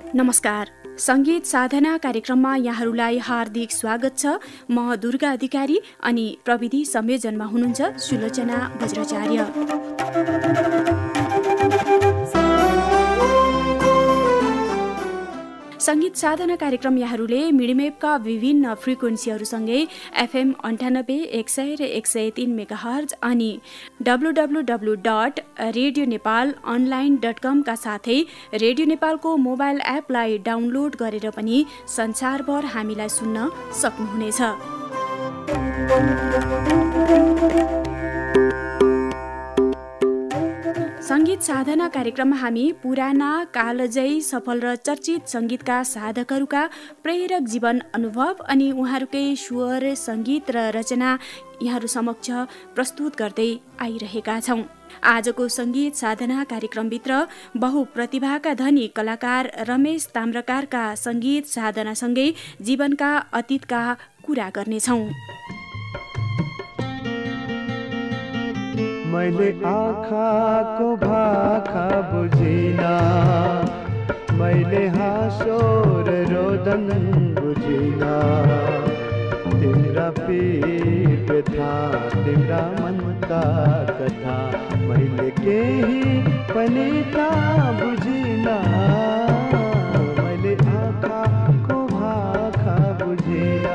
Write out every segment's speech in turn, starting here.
नमस्कार। संगीत साधना कार्यक्रममा यहाँहरूलाई हार्दिक स्वागत छ। म दुर्गा अधिकारी अनि प्रविधि संयोजनमा हुनुहुन्छ सुलोचना बज्राचार्य। संगीत साधना कार्यक्रम यहाँहरूले मिडिमेपका विभिन्न फ्रिक्वेन्सीहरूसँगै FM 98, 100 र 103 मेगाहर्ज अनि www.radionepalonline.com का साथै रेडियो नेपालको मोबाइल एपलाई डाउनलोड गरेर पनि संसारभर हामीलाई सुन्न सक्नुहुनेछ। संगीत साधना कार्यक्रममा हामी पुराना, कालजयी, सफल र चर्चित संगीतका साधकहरूका प्रेरक जीवन अनुभव अनि उहाँहरूकै स्वर, संगीत र रचना यहाँहरू समक्ष प्रस्तुत गर्दै आइरहेका छौँ। आजको संगीत साधना कार्यक्रमभित्र बहुप्रतिभाका धनी कलाकार रमेश ताम्रकारका संगीत साधनासँगै जीवनका अतीतका कुरा गर्नेछौँ। मैले आँखाको भाखा बुझिना, मैले हाँसो र रोदन बुझिना, तिम्रा पीर व्यथा, तिम्रा मनका कथा, मैले केही पनि त बुझिना, मैले आँखाको भाखा बुझिना।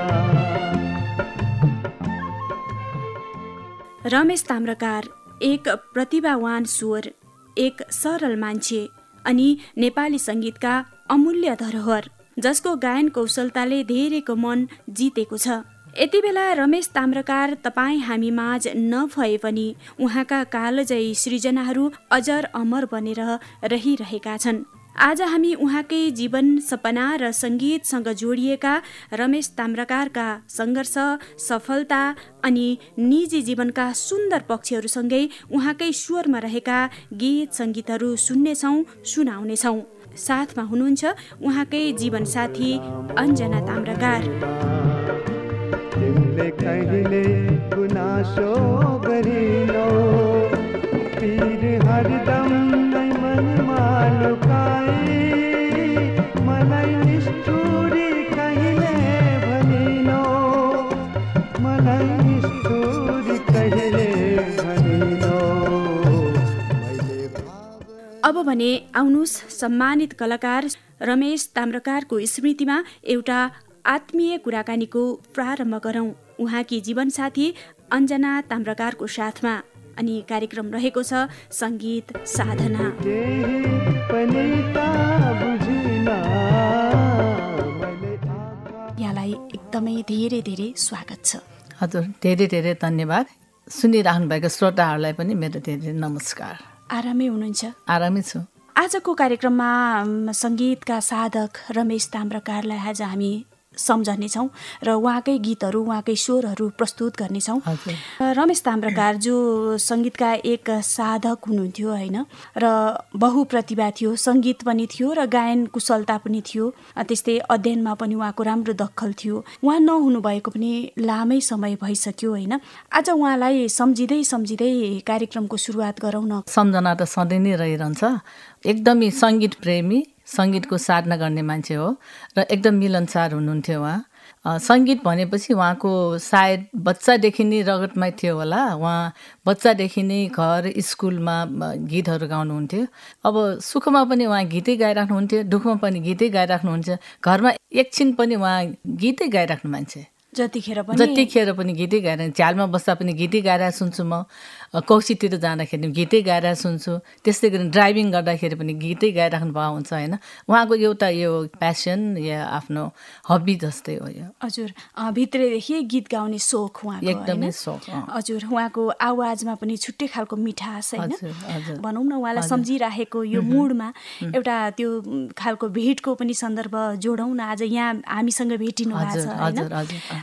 रमेश ताम्रकार एक प्रतिभावान स्वर, एक सरल मान्छे अनि नेपाली संगीतका अमूल्य धरोहर, जसको गायन कौशलताले धेरैको मन जितेको छ। यति बेला रमेश ताम्रकार तपाईँ हामी माझ नभए पनि उहाँका कालजयी सृजनाहरू अजर अमर बनेर रहिरहेका छन्। आज हामी उहाँकै जीवन, सपना र संगीतसँग जोडिएका रमेश ताम्रकारका सङ्घर्ष, सफलता अनि निजी जीवनका सुन्दर पक्षहरूसँगै उहाँकै स्वरमा रहेका गीत सङ्गीतहरू सुन्नेछौँ, सुनाउनेछौँ। साथमा हुनुहुन्छ उहाँकै जीवनसाथी अञ्जना ताम्रकार। तिमीले कहिले गुनासो गरिनौ, पीर हरदम नै मनमा लुकाई, मलाई निष्ठुरी कहिले भनिनौ, मलाई निष्ठुरी कहिले भनिनौ। अब भने आउनुहोस् सम्मानित कलाकार रमेश ताम्रकारको स्मृतिमा एउटा आत्मीय कुराकानीको प्रारम्भ गरौँ उहाँकी जीवनसाथी अञ्जना ताम्रकारको साथमा। अनि कार्यक्रम रहेको छ संगीत साधना। यहाँलाई एकदमै धेरै धेरै स्वागत छ। हजुर, धेरै धेरै धन्यवाद। सुनिराख्नु भएको श्रोताहरूलाई पनि मेरो धेरै नमस्कार। आरामै हुनुहुन्छ? आरामै छु। आजको कार्यक्रममा संगीतका साधक रमेश ताम्रकारलाई आज हामी सम्झनेछौँ र उहाँकै गीतहरू, उहाँकै स्वरहरू प्रस्तुत गर्नेछौँ। रमेश ताम्रकार जो सङ्गीतका एक साधक हुनुहुन्थ्यो होइन, र बहुप्रतिभा थियो, सङ्गीत पनि थियो र गायन कुशलता पनि थियो, त्यस्तै अध्ययनमा पनि उहाँको राम्रो दखल थियो। उहाँ नहुनु भएको पनि लामै समय भइसक्यो होइन। आज उहाँलाई सम्झिँदै सम्झिँदै कार्यक्रमको सुरुवात गरौँ न। सम्झना त सधैँ नै रहिरहन्छ। एकदमै सङ्गीत प्रेमी, सङ्गीतको साधना गर्ने मान्छे हो र एकदम मिलनसार हुनुहुन्थ्यो उहाँ। सङ्गीत भनेपछि उहाँको सायद बच्चादेखि नै रगतमै थियो होला। उहाँ बच्चादेखि नै घर, स्कुलमा गीतहरू गाउनुहुन्थ्यो। अब सुखमा पनि उहाँ गीतै गाइराख्नुहुन्थ्यो, दुःखमा पनि गीतै गाइराख्नुहुन्थ्यो। घरमा एकछिन पनि उहाँ गीतै गाइराख्नु मान्छे। जतिखेर पनि गीतै गाएर, झ्यालमा बस्दा पनि गीतै गाएर सुन्छु म, कौशीतिर जाँदाखेरि गीतै गाएर सुन्छु, त्यस्तै गरी ड्राइभिङ गर्दाखेरि पनि गीतै गाइराख्नु भएको हुन्छ होइन। उहाँको एउटा यो प्यासन या आफ्नो हबी जस्तै हो यो। हजुर, भित्रैदेखि गीत गाउने सोख उहाँको, एकदमै सोख। हजुर, उहाँको आवाजमा पनि छुट्टै खालको मिठास होइन, भनौँ न उहाँलाई सम्झिराखेको यो मुडमा एउटा त्यो खालको भेटको पनि सन्दर्भ जोडौँ न। आज यहाँ हामीसँग भेटिनु भएको छ होइन।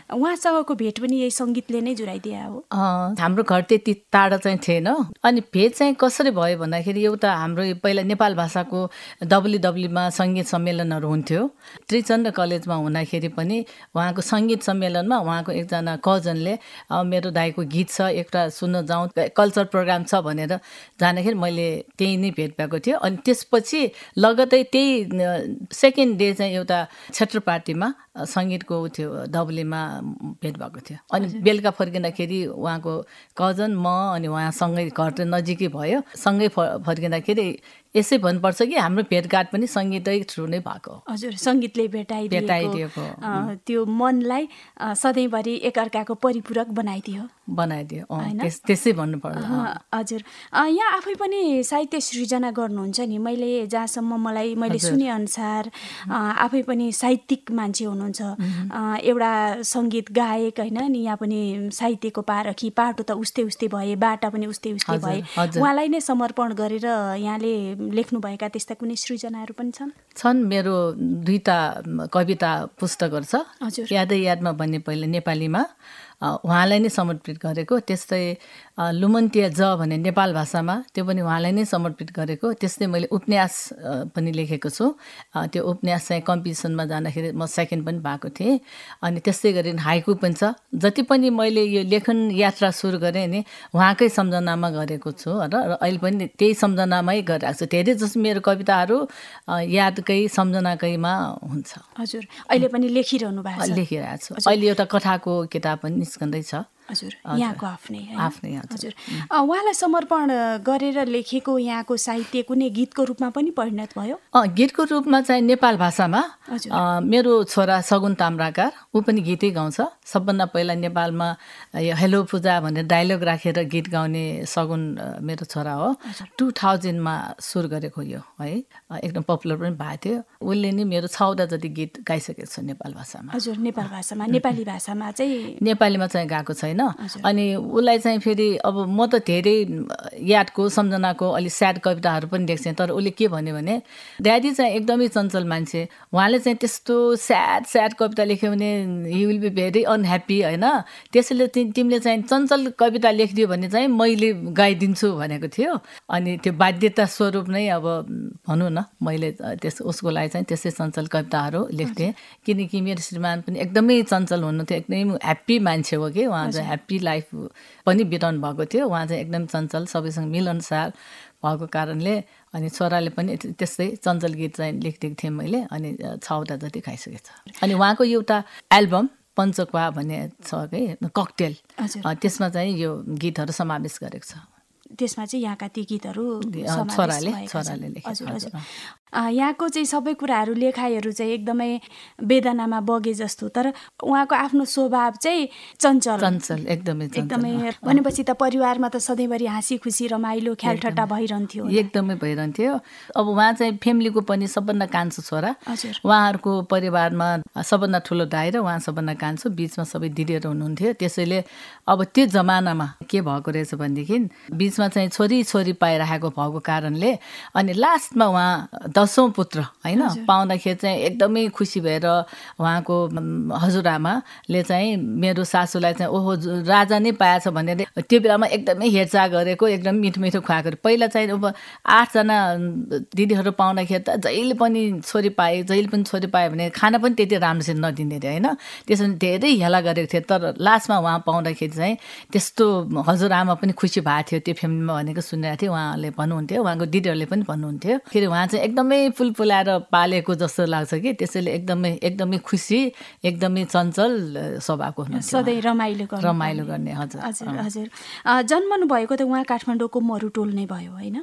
उहाँसँगको भेट पनि यही सङ्गीतले नै जुराइदिए हो? हाम्रो घर त्यति टाढा चाहिँ थिएन। अनि भेट चाहिँ कसरी भयो भन्दाखेरि एउटा हाम्रो पहिला नेपाल भाषाको WWमा सङ्गीत सम्मेलनहरू हुन्थ्यो। त्रिचन्द्र कलेजमा हुँदाखेरि पनि उहाँको सङ्गीत सम्मेलनमा उहाँको एकजना कजनले मेरो दाइको गीत छ एउटा सुन्न जाउँ, कल्चर प्रोग्राम छ भनेर जाँदाखेरि मैले त्यही नै भेट भएको थियो। अनि त्यसपछि लगतै त्यही सेकेन्ड डे चाहिँ एउटा क्षेत्र पार्टीमा सङ्गीतको थियो डबलीमा भेट भएको थियो। अनि बेलुका फर्किँदाखेरि उहाँको कजन म अनि उहाँसँगै घर त नजिकै भयो। सँगै फर्किँदाखेरि यसै भन्नुपर्छ कि हाम्रो भेटघाट पनि सङ्गीतै थ्रु नै भएको। हजुर, सङ्गीतले भेटाइदिएको त्यो मनलाई सधैँभरि एकअर्काको परिपूरक बनाइदियो। त्यसै भन्नुपर्छ। हजुर, यहाँ आफै पनि साहित्य सृजना गर्नुहुन्छ नि। जहाँसम्म मैले सुनेअनुसार आफै पनि साहित्यिक मान्छे हुनुहुन्छ, एउटा सङ्गीत गायक होइन नि। यहाँ पनि साहित्यको पारखी, पाटो त उस्तै उस्तै भए, बाटा पनि उस्तै उस्तै भए। उहाँलाई नै समर्पण गरेर यहाँले लेख्नुभएका त्यस्ता कुनै सृजनाहरू पनि छन्? मेरो 2टा कविता पुस्तकहरू छ। यादै यादमा भन्ने पहिला नेपालीमा उहाँलाई नै समर्पित गरेको, त्यस्तै लुमन्तिया ज भन्ने नेपाल भाषामा त्यो पनि उहाँलाई नै समर्पित गरेको। त्यस्तै मैले उपन्यास पनि लेखेको छु। त्यो उपन्यास चाहिँ कम्पिटिसनमा जाँदाखेरि म सेकेन्ड पनि भएको थिएँ। अनि त्यस्तै गरी हाइकु पनि छ। जति पनि मैले यो लेखन यात्रा सुरु गरेँ नि उहाँकै सम्झनामा गरेको छु र अहिले पनि त्यही सम्झनामै गरिरहेको छु। धेरै जस्तो मेरो कविताहरू यादकै सम्झनाकैमा हुन्छ। हजुर, अहिले पनि लेखिरहनु भएको छ? लेखिरहेको छु। अहिले एउटा कथाको किताब पनि निस्कँदैछ। हजुर, यहाँको आफ्नै। हजुर, उहाँलाई समर्पण गरेर लेखेको यहाँको साहित्य कुनै गीतको रूपमा पनि परिणत भयो? गीतको रूपमा चाहिँ नेपाल भाषामा मेरो छोरा सगुन ताम्राकार ऊ पनि गीतै गाउँछ। सबभन्दा पहिला नेपालमा हेलो पूजा भनेर डायलग राखेर गीत गाउने सगुन मेरो छोरा हो। 2000मा सुरु गरेको यो है, एकदम पपुलर पनि भएको थियो। उसले नि मेरो 6वटा जति गीत गाइसकेको छ नेपाल भाषामा। हजुर, नेपाल भाषामा। नेपाली भाषामा चाहिँ नेपालीमा चाहिँ गाएको छैन। अनि उसलाई चाहिँ फेरि अब म त धेरै यादको सम्झनाको अलिक स्याड कविताहरू पनि लेख्छेँ। तर उसले के भन्यो भने ड्याडी चाहिँ एकदमै चञ्चल मान्छे, उहाँले चाहिँ त्यस्तो स्याड कविता लेख्यो भने he will be very unhappy होइन, त्यसैले तिमीले चाहिँ चञ्चल कविता लेखिदियो भने चाहिँ मैले गाइदिन्छु भनेको थियो। अनि त्यो बाध्यता स्वरूप नै अब भनौँ न मैले उसको लागि चाहिँ त्यस्तै चञ्चल कविताहरू लेख्थेँ। किनकि मेरो श्रीमान पनि एकदमै चञ्चल हुनुहुन्थ्यो, एकदमै ह्याप्पी मान्छे हो कि उहाँ चाहिँ ह्याप्पी लाइफ पनि बिताउनु भएको थियो। उहाँ चाहिँ एकदम चञ्चल, सबैसँग मिलनसार भएको कारणले अनि छोराले पनि त्यस्तै चञ्चल गीत चाहिँ लेखिदिएको थिएँ मैले। अनि 6वटा जति खाइसकेको छ। अनि उहाँको एउटा एल्बम पञ्चक्वा भन्ने छ कि ककटेल, त्यसमा चाहिँ यो गीतहरू समावेश गरेको छ। त्यसमा चाहिँ यहाँका ती गीतहरू छोराले लेखेको। यहाँको चाहिँ सबै कुराहरू लेखाइहरू चाहिँ एकदमै वेदनामा बगे जस्तो, तर उहाँको आफ्नो स्वभाव चाहिँ चञ्चल एकदमै भनेपछि त परिवारमा त सधैँभरि हाँसी खुसी रमाइलो ख्यालठट्टा भइरहन्थ्यो। एकदमै भइरहन्थ्यो। अब उहाँ चाहिँ फ्यामिलीको पनि सबभन्दा कान्छो छोरा। उहाँहरूको परिवारमा सबभन्दा ठुलो दाइ र उहाँ सबभन्दा कान्छो, बिचमा सबै दिदीहरू हुनुहुन्थ्यो। त्यसैले अब त्यो जमानामा के भएको रहेछ भनेदेखि बिचमा चाहिँ छोरी पाइरहेको भएको कारणले अनि लास्टमा उहाँ 10औं पुत्र होइन पाउँदाखेरि चाहिँ एकदमै खुसी भएर उहाँको हजुरआमाले चाहिँ मेरो सासूलाई चाहिँ ओहो राजा नै पाएछ भनेर त्यो बेलामा एकदमै हेरचाह गरेको, एकदम मिठो खुवाएको। पहिला चाहिँ अब 8 जना दिदीहरू पाउँदाखेरि त जहिले पनि छोरी पाए भने खाना पनि त्यति राम्रोसित नदिने अरे होइन। त्यसरी धेरै हेला गरेको थियो। तर लास्टमा उहाँ पाउँदाखेरि चाहिँ त्यस्तो हजुरआमा पनि खुसी भएको थियो। त्यो फ्यामिलीमा भनेको सुनेको थिएँ। उहाँले भन्नुहुन्थ्यो, उहाँको दिदीहरूले पनि भन्नुहुन्थ्यो फेरि उहाँ चाहिँ एकदमै फुलफुलाएर पालेको जस्तो लाग्छ कि त्यसैले एकदमै खुसी, एकदमै चञ्चल स्वभावको हुनुहुन्छ, सधैँ रमाइलो गर्ने। हजुर जन्मनु भएको त उहाँ काठमाडौँको मरुटोल नै भयो होइन?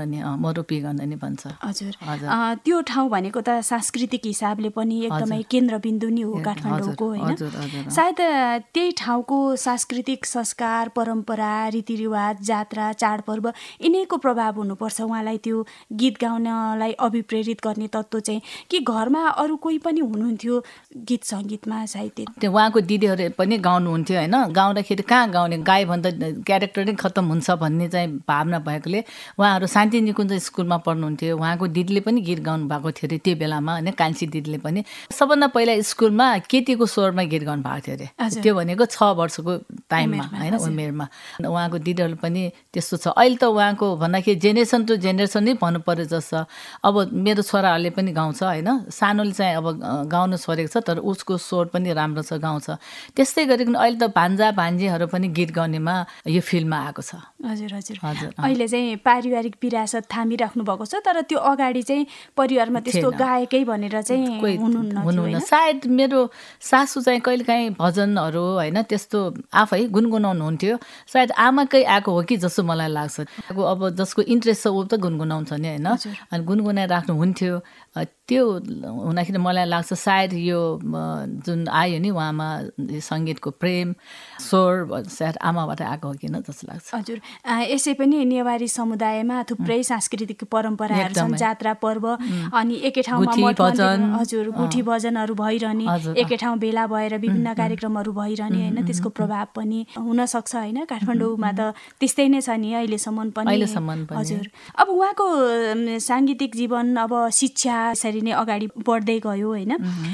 मरु पिगण्डनी भन्छ। हजुर, त्यो ठाउँ भनेको त सांस्कृतिक हिसाबले पनि एकदमै केन्द्रबिन्दु नै हो काठमाडौँको होइन? सायद त्यही ठाउँको सांस्कृतिक संस्कार, परम्परा, रीतिरिवाज, जात्रा, चाडपर्व यिनैको प्रभाव हुनुपर्छ उहाँलाई त्यो गीत गाउनलाई अभिप्रेरित गर्ने तत्त्व चाहिँ कि घरमा अरू कोही पनि हुनुहुन्थ्यो गीत सङ्गीतमा साहित्य? त्यो उहाँको दिदीहरू पनि गाउनुहुन्थ्यो होइन, गाउँदाखेरि कहाँ गाउने, गाएभन्दा क्यारेक्टर नै खत्तम हुन्छ भन्ने चाहिँ भावना भएकोले उहाँहरू शान्ति निकुञ्ज स्कुलमा पढ्नुहुन्थ्यो। उहाँको दिदीले पनि गीत गाउनु भएको थियो अरे त्यो बेलामा होइन, कान्छी दिदीले पनि। सबभन्दा पहिला स्कुलमा केटीको स्वरमा गीत गाउनु भएको थियो अरे, त्यो भनेको 6 वर्षको टाइममा होइन, उमेरमा। उहाँको दिदीहरू पनि त्यस्तो छ। अहिले त उहाँको भन्दाखेरि जेनेरेसन टु जेनेरेसन नै भन्नु पर्यो जस्तो। अब मेरो छोराहरूले पनि गाउँछ होइन, सानोले चाहिँ अब गाउनु छोडेको छ तर उसको स्वर पनि राम्रो छ, गाउँछ। त्यस्तै गरिकन अहिले त भान्जा भान्जीहरू पनि गीत गाउनेमा यो फिल्डमा आएको छ। हजुर हजुर हजुर। अहिले चाहिँ पारिवारिक विरासत थामिराख्नु भएको छ, तर त्यो अगाडि चाहिँ परिवारमा त्यस्तो गायकै भनेर चाहिँ हुनुहुन्न। सायद मेरो सासू चाहिँ कहिलेकाहीँ भजनहरू होइन त्यस्तो आफै गुनगुनाउनुहुन्थ्यो, सायद आमाकै आएको हो कि जस्तो मलाई लाग्छ। अब जसको इन्ट्रेस्ट छ ऊ त गुनगुनाउँछ नि होइन, अनि गुनगुनाइराख्नुहुन्थ्यो। त्यो हुँदाखेरि मलाई लाग्छ सायद यो जुन आयो नि उहाँमा सङ्गीतको प्रेम स्वर सायद आमाबाट आएको हो किन जस्तो लाग्छ। हजुर, यसै पनि नेवारी समुदायमा थुप्रै सांस्कृतिक परम्पराहरू छन्, जात्रा पर्व, अनि एकै ठाउँमा हजुर गुठी भजनहरू भइरहने, एकै ठाउँ भेला भएर विभिन्न कार्यक्रमहरू भइरहने होइन, त्यसको प्रभाव पनि हुनसक्छ होइन। काठमाडौँमा त त्यस्तै नै छ नि अहिलेसम्म पनि। हजुर, अब उहाँको साङ्गीतिक जीवन अब शिक्षा यसरी नै अगाडि बढ्दै गयो होइन।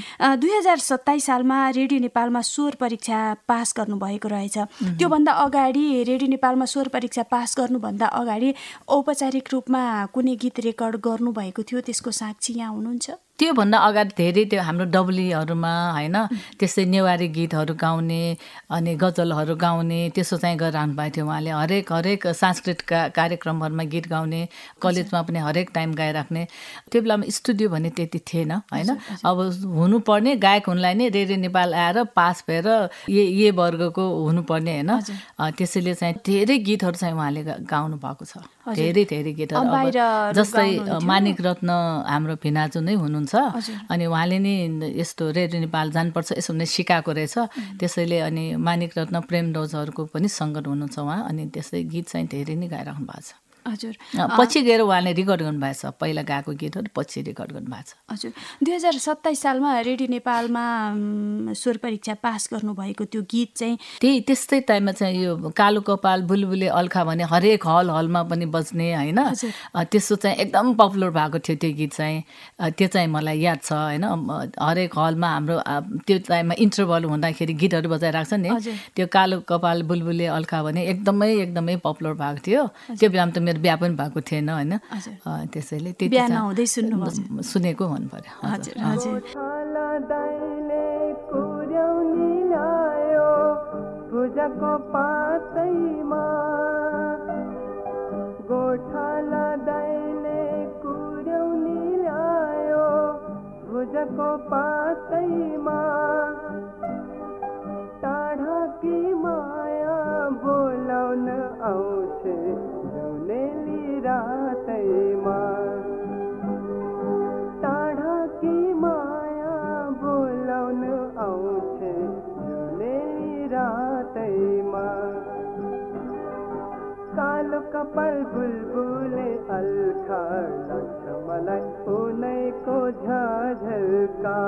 2027 सालमा रेडियो नेपालमा स्वर परीक्षा पास गर्नुभएको रहेछ। त्योभन्दा अगाडि रेडियो नेपालमा स्वर परीक्षा पास गर्नुभन्दा अगाडि औपचारिक रूपमा कुनै गीत रेकर्ड गर्नुभएको थियो, त्यसको साक्षी यहाँ हुनुहुन्छ? त्योभन्दा अगाडि धेरै त्यो हाम्रो डब्लीहरूमा होइन त्यस्तै नेवारी गीतहरू गाउने अनि गजलहरू गाउने त्यसो चाहिँ गरिरहनु भएको थियो उहाँले। हरेक सांस्कृतिक कार्यक्रमहरूमा गीत गाउने, कलेजमा पनि हरेक टाइम गाइराख्ने। त्यो बेलामा स्टुडियो भन्ने त्यति थिएन होइन। अब हुनुपर्ने गायक हुनलाई नै रेडियो नेपाल आएर पास भएर ए वर्गको हुनुपर्ने होइन। त्यसैले चाहिँ धेरै गीतहरू चाहिँ उहाँले गाउनु भएको छ, धेरै गीतहरू। जस्तै मानिक रत्न हाम्रो भिनाजु नै हुनुहुन्छ, अनि उहाँले नि यस्तो रेडियो नेपाल जानुपर्छ यसो नै सिकाएको रहेछ। त्यसैले अनि मानिक रत्न प्रेम रोजहरूको पनि सङ्गत हुनुहुन्छ उहाँ, अनि त्यस्तै गीत चाहिँ धेरै नै गाइराख्नु भएको छ। हजुर, पछि गएर उहाँले रेकर्ड गर्नुभएको छ, पहिला गाएको गीतहरू पछि रेकर्ड गर्नुभएको छ। हजुर, 2027 सालमा रेडियो नेपालमा स्वर परीक्षा पास गर्नुभएको त्यो गीत चाहिँ त्यस्तै टाइममा चाहिँ यो कालो कपाल बुलबुले अल्खा भने हरेक हलमा पनि बज्ने होइन, त्यस्तो चाहिँ एकदम पपुलर भएको थियो त्यो गीत चाहिँ। त्यो चाहिँ मलाई याद छ होइन। हरेक हलमा हाम्रो त्यो टाइममा इन्टरभल हुँदाखेरि गीतहरू बजाइरहेको छ नि, त्यो कालो कपाल बुलबुले अल्खा भने एकदमै पपुलर भएको थियो। त्यो बेलामा त बिहा पनि भएको थिएन होइन, त्यसैले सुनेको हुनु पर्यो। पूजाको पातैमा गोठाला दाइले कुर्यौनी ल्यायो, पूजाको पातैमा टाढाकी माया बोलाउन आउँछ जुनेली रातैमा, टाढाकी माया बोलाउन आउँछ जुनेली रातैमा, कालो कपाल बुलबुले अल्खा लाग्छ मलाई उनैको झझल्का,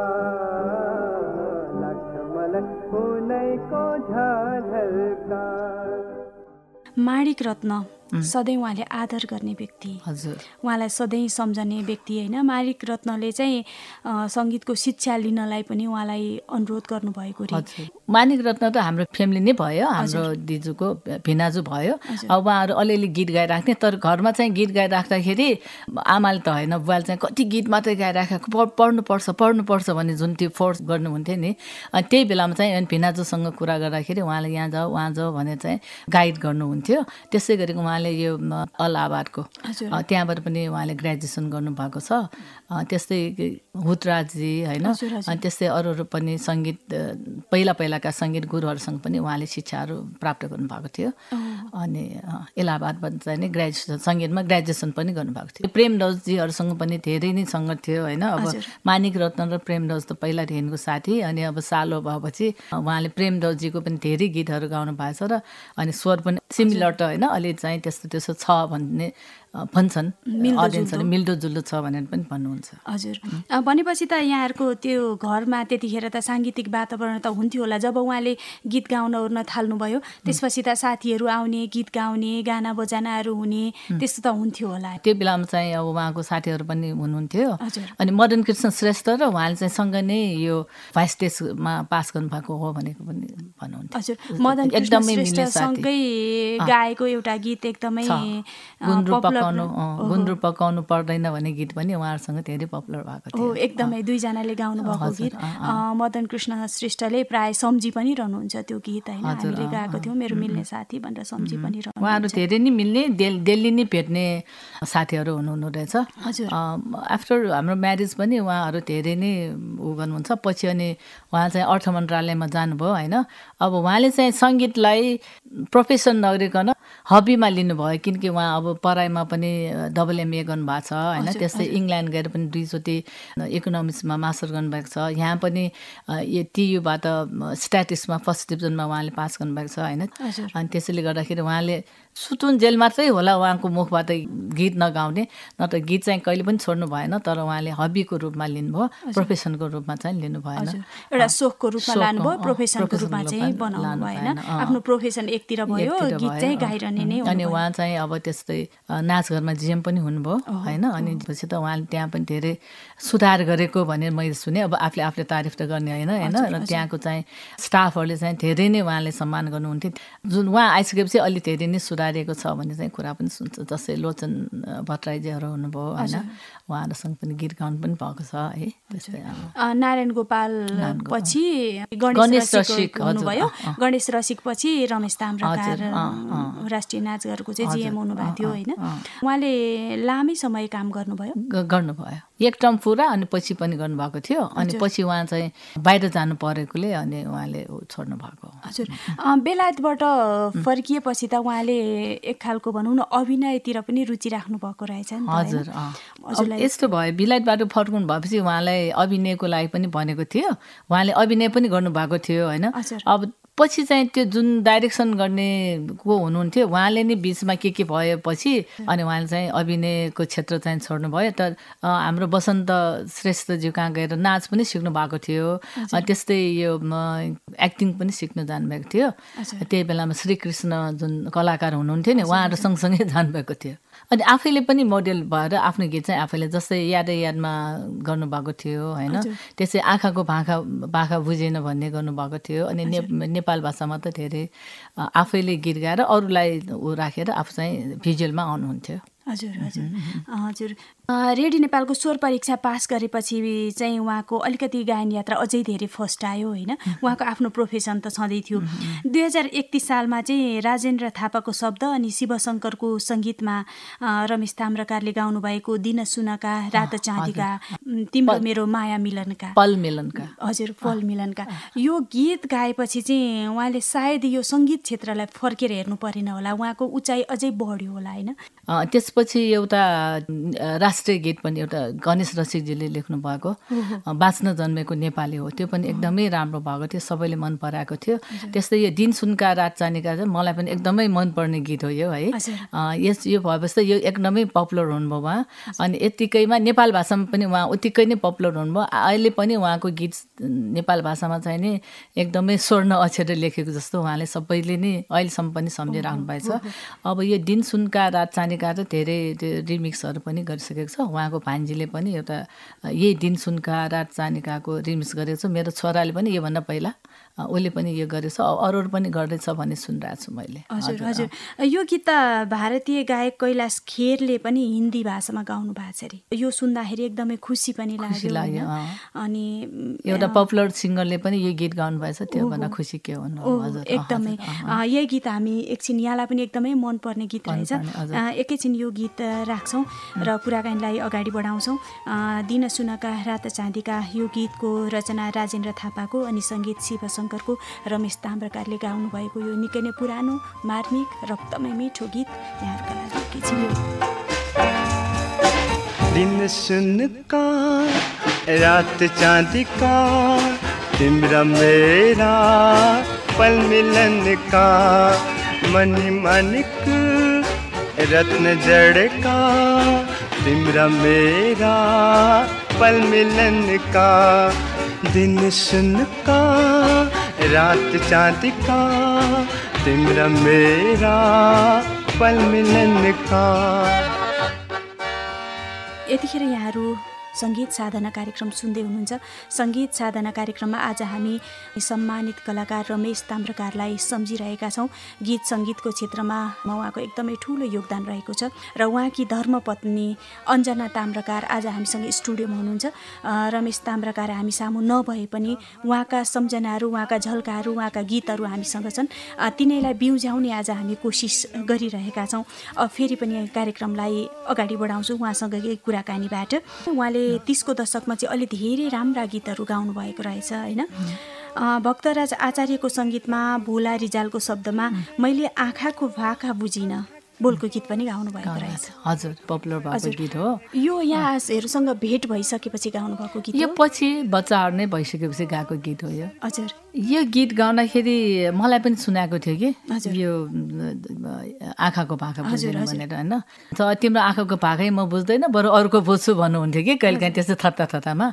लाग्छ मलाई उनैको झझल्का। माणिक रत्न सधैँ उहाँले आदर गर्ने व्यक्ति, हजुर, उहाँलाई सधैँ सम्झने व्यक्ति होइन। माणिक रत्नले चाहिँ सङ्गीतको शिक्षा लिनलाई पनि उहाँलाई अनुरोध गर्नुभएको रे। माणिक रत्न त हाम्रो फ्यामिली नै भयो, हाम्रो दिजुको भिनाजु भयो। अब उहाँहरू अलिअलि गीत गाइराख्ने, तर घरमा चाहिँ गीत गाइराख्दाखेरि आमाले त होइन बुवाले चाहिँ कति गीत मात्रै गाइराखेको, पढ्नुपर्छ भन्ने जुन त्यो फोर्स गर्नुहुन्थ्यो नि। अनि त्यही बेलामा चाहिँ भिनाजुसँग कुरा गर्दाखेरि उहाँले यहाँ जाऊ वहाँ जाऊ भनेर चाहिँ गाइड गर्नुहुन्थ्यो। त्यसै गरेको उहाँले यो अलाहाबादको त्यहाँबाट पनि उहाँले ग्रेजुएसन गर्नुभएको छ। त्यस्तै हुतराजी होइन, अनि त्यस्तै अरू पनि सङ्गीत पहिलाका सङ्गीत गुरुहरूसँग पनि उहाँले शिक्षाहरू प्राप्त गर्नुभएको थियो। अनि इलाहाबादबाट चाहिँ नि सङ्गीतमा ग्रेजुएसन पनि गर्नुभएको थियो। प्रेम रजजीहरूसँग पनि धेरै नै सङ्गत थियो होइन। अब मानिक रत्न र प्रेम रज त पहिला रेनको साथी, अनि अब सालो भएपछि उहाँले प्रेम रजजीको पनि धेरै गीतहरू गाउनु भएको छ र अनि स्वर पनि सिमिलर त होइन, अलि चाहिँ त्यस्तो छ भन्ने भन्छन् अडियन्सहरूले मिल्दोजुल्दो छ भनेर पनि भन्नुहुन्छ। हजुर, भनेपछि त यहाँहरूको त्यो घरमा त्यतिखेर त साङ्गीतिक वातावरण त हुन्थ्यो होला। जब उहाँले गीत गाउन ओर्न थाल्नुभयो त्यसपछि त साथीहरू आउने, गीत गाउने, गाना बजानाहरू हुने त्यस्तो त हुन्थ्यो होला। त्यो बेलामा चाहिँ अब उहाँको साथीहरू पनि हुनुहुन्थ्यो। अनि मदन कृष्ण श्रेष्ठ र उहाँले चाहिँ सँगै नै यो भाइस टेस्टमा पास गर्नुभएको हो भनेको पनि भन्नुहुन्थ्यो। हजुर, मदन कृष्ण श्रेष्ठसँगै गाएको एउटा गीत एकदमै गुन्द्रुक पकाउनु पर्दैन भन्ने गीत पनि उहाँहरूसँग धेरै पपुलर भएको थियो। हो, एकदमै दुईजनाले गाउनु भएको गीत। मदन कृष्ण श्रेष्ठले प्राय सम्झी पनि रहनुहुन्छ त्यो गीत होइन। हामीले गाएको थियौँ मेरो मिल्ने साथी भनेर सम्झी पनि रहनु। उहाँहरू धेरै नै मिल्ने, डेली नै भेट्ने साथीहरू हुनुहुँदो रहेछ। हजुर, आफ्टर हाम्रो म्यारिज पनि उहाँहरू धेरै नै गर्नुहुन्छ। पछि अनि उहाँ चाहिँ अर्थ मन्त्रालयमा जानुभयो होइन। अब उहाँले चाहिँ सङ्गीतलाई प्रोफेसन नगरिकन हबीमा लिनुभयो, किनकि उहाँ अब पढाइमा पनि MA गर्नुभएको छ होइन। त्यस्तै इङ्ल्यान्ड गएर पनि 2चोटि इकोनोमिक्समा मास्टर गर्नुभएको छ। यहाँ पनि TUबाट स्ट्याटिक्समा फर्स्ट डिभिजनमा उहाँले पास गर्नुभएको छ होइन। अनि त्यसैले गर्दाखेरि उहाँले सुतुन जेल मात्रै होला उहाँको मुखबाट गीत नगाउने, नत्र गीत चाहिँ कहिले पनि छोड्नु भएन। तर उहाँले हबीको रूपमा लिनुभयो, प्रोफेसनको रूपमा चाहिँ लिनु भएन। एउटा सोखको रूपमा लानुभयो, प्रोफेसनको रूपमा चाहिँ बनाउनु भएन। आफ्नो प्रोफेसन एकतिर भयो, गीत चाहिँ गाइरहने नै। अनि उहाँ चाहिँ अब त्यस्तै नाचघरमा GM पनि हुनुभयो होइन। अनि पछि त उहाँले त्यहाँ पनि धेरै सुधार गरेको भनेर मैले सुने। अब आफूले तारिफ त गर्ने होइन। र त्यहाँको चाहिँ स्टाफहरूले चाहिँ धेरै नै उहाँले सम्मान गर्नुहुन्थ्यो। जुन उहाँ आइसकेपछि अलि धेरै नै सुधारिएको छ भन्ने चाहिँ कुरा पनि सुन्छ। जस्तै लोचन भट्टराईजीहरू हुनुभयो होइन, उहाँहरूसँग पनि गीत गाउनु पनि भएको छ है। त्यस्तै नारायण गोपाल पछि गणेश रसिक हुनुभयो। गणेश रसिक पछि रमेश ताम्राकार राष्ट्रिय नाचघरको चाहिँ GM हुनुभएको थियो होइन। उहाँले लामै समय काम गर्नुभयो। एक टर्म पुरा अनि पछि पनि गर्नुभएको थियो। अनि पछि उहाँ चाहिँ बाहिर जानु परेकोले अनि उहाँले छोड्नु भएको। हजुर, बेलायतबाट फर्किएपछि त उहाँले एक खालको भनौँ न अभिनयतिर पनि रुचि राख्नु भएको रहेछ नि। हजुर, यस्तो भयो बेलायतबाट फर्कनु भएपछि उहाँलाई अभिनयको लागि पनि भनेको थियो। उहाँले अभिनय पनि गर्नुभएको थियो होइन। अब पछि चाहिँ त्यो जुन डाइरेक्सन गर्ने को हुनुहुन्थ्यो उहाँले नै बिचमा के भएपछि अनि उहाँले चाहिँ अभिनयको क्षेत्र चाहिँ छोड्नुभयो। तर हाम्रो वसन्त श्रेष्ठज्यू कहाँ गएर नाच पनि सिक्नु भएको थियो। त्यस्तै यो एक्टिङ पनि सिक्न जानुभएको थियो। त्यही बेलामा श्रीकृष्ण जुन कलाकार हुनुहुन्थ्यो नि उहाँहरू सँगसँगै जानुभएको थियो। अनि आफैले पनि मोडेल भएर आफ्नो गीत चाहिँ आफैले जस्तै यादै यादमा गर्नुभएको थियो होइन। त्यसै आँखाको भाखा बुझेन भन्ने गर्नुभएको थियो। अनि नेपाल भाषामा त धेरै आफैले गीत गाएर अरूलाई राखेर आफू चाहिँ भिजुअलमा आउनुहुन्थ्यो। हजुर, रेडियो नेपालको स्वर परीक्षा पास गरेपछि चाहिँ उहाँको अलिकति गायन यात्रा अझै धेरै फस्टायो होइन। उहाँको आफ्नो प्रोफेसन त छँदै थियो। 2031 सालमा चाहिँ राजेन्द्र थापाको शब्द अनि शिवशङ्करको सङ्गीतमा रमेश ताम्राकारले गाउनुभएको दिन सुनका रात चाँदीका तिम्रो मेरो माया मिलनका पल मिलनका पल मिलनका यो गीत गाएपछि चाहिँ उहाँले सायद यो सङ्गीत क्षेत्रलाई फर्केर हेर्नु परेन होला, उहाँको उचाइ अझै बढ्यो होला होइन। त्यसपछि एउटा राष्ट्रिय गीत पनि एउटा गणेश रसिकजीले लेख्नु भएको बाँच्न जन्मेको नेपाली हो, त्यो पनि एकदमै राम्रो भएको थियो, सबैले मन पराएको थियो। त्यस्तै यो दिन सुनका रात चाँदीका चाहिँ मलाई पनि एकदमै मनपर्ने गीत हो यो है। यो भएपछि त यो एकदमै पपुलर हुनुभयो उहाँ। अनि यत्तिकैमा नेपाल भाषामा पनि उहाँ उत्तिकै नै पपुलर हुनुभयो। अहिले पनि उहाँको गीत नेपाल भाषामा चाहिँ नि एकदमै स्वर्ण अक्षरले लेखेको जस्तो उहाँले सबैले नै अहिलेसम्म पनि सम्झिराख्नु भएको छ। अब यो दिन सुनका रात चाँदीका त धेरै रिमिक्सहरू पनि गरिसकेको छ। उहाँको भान्जीले पनि एउटा यही दिन सुनका रात चाँदीकाको रिमिक्स गरेको छ। मेरो छोराले पनि योभन्दा पहिला उसले पनि यो गरेछ, अरूहरू पनि गर्दैछ भन्ने सुनिरहेको छु मैले। हजुर, यो गीत त भारतीय गायक कैलाश खेरले पनि हिन्दी भाषामा गाउनु भएको छ अरे। यो सुन्दाखेरि एकदमै खुसी पनि लाग्यो। अनि एउटा पपुलर सिङ्गरले पनि यो गीत गाउनु भएछ, त्यो भन्दा खुसी के हुनु। एकदमै यही गीत हामी एकछिन यहाँलाई पनि एकदमै मनपर्ने गीत रहेछ। एकैछिन यो गीत राख्छौँ र कुराकानीलाई अगाडि बढाउँछौँ। दिन सुनका रात चाँदीका यो गीतको रचना राजेन्द्र थापाको अनि सङ्गीत शिवशङ्करको रमेश ताम्राकारले गाउनु भएको यो निकै नै पुरानो मार्मिक रक्तमै मिठो गीत यहाँहरूका लागि एकैछिन यो। दिन सुनका रात चाँदीका तिम्रा मेरा पल मिलन का मणि माणिक रत्न जड़ का तिम्रा मेरा पल मिलन का दिन सुन का रात चाँद का तिम्रा मेरा पल मिलन का। यतिखेर यहाँहरू सङ्गीत साधना कार्यक्रम सुन्दै हुनुहुन्छ। सङ्गीत साधना कार्यक्रममा आज हामी सम्मानित कलाकार रमेश ताम्रकारलाई सम्झिरहेका छौँ। गीत सङ्गीतको क्षेत्रमा उहाँको एकदमै ठुलो योगदान रहेको छ र उहाँकी धर्मपत्नी अन्जना ताम्रकार आज हामीसँग स्टुडियोमा हुनुहुन्छ। रमेश ताम्रकार हामी सामु नभए पनि उहाँका सम्झनाहरू, उहाँका झल्काहरू, उहाँका गीतहरू हामीसँग छन्। तिनैलाई बिउझ्याउने आज हामी कोसिस गरिरहेका छौँ। फेरि पनि कार्यक्रमलाई अगाडि बढाउँछु उहाँसँगकै कुराकानीबाट। उहाँले 30 को दशकमा चाहिँ अलि धेरै राम्रा गीतहरू गाउनु भएको रहेछ हैन। भक्तराज आचार्यको सङ्गीतमा भोला रिजालको शब्दमा मैले आँखाको भाका बुझिन बोलको गीत पनि गाउनु भएको रहेछ। हजुर, पपुलर भएको गीत हो यो। यहाँहरूसँग भेट भइसकेपछि गाउनु भएको गीत यो? पछि बच्चाहरू नै भइसकेपछि गाएको गीत हो यो। हजुर, यो गीत गाउँदाखेरि मलाई पनि सुनाएको थियो कि यो आँखाको भाका बुझेन भनेर होइन। तिम्रो आँखाको भाकै म बुझ्दैन, बरु अरूको बुझ्छु भन्नुहुन्थ्यो कि कहिलेकाहीँ त्यस्तो थत्तामा।